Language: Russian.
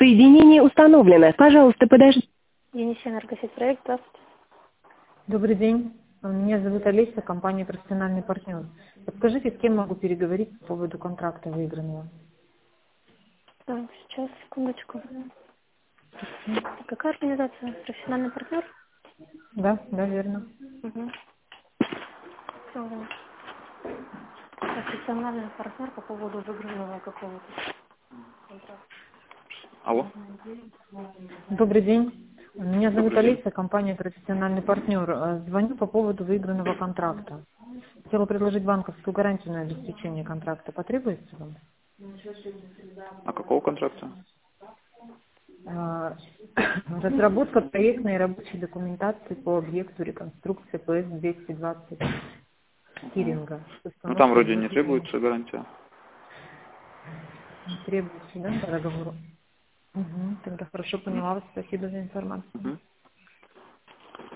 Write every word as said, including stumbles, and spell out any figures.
Соединение установлено. Пожалуйста, подождите. Енисей энергосеть проект, здравствуйте. Добрый день. Меня зовут Олеся, компания «Профессиональный партнер». Подскажите, с кем могу переговорить по поводу контракта выигранного? Так, сейчас, секундочку. Какая организация? Профессиональный партнер? Да, да, верно. Угу. Профессиональный партнер по поводу выигранного какого-то контракта. Алло. Добрый день. Меня зовут Добрый день. Олеся, компания «Профессиональный партнер». Э, Звоню по поводу выигранного контракта. Хотела предложить банковскую гарантию на обеспечение контракта. Потребуется вам? А какого контракта? Э, Разработка проектной и рабочей документации по объекту реконструкции ПС двести двадцать Киринга. Ну там вроде не требуется гарантия. Не требуется, да, по договору? Угу, тогда хорошо поняла вас. Спасибо за информацию. Угу.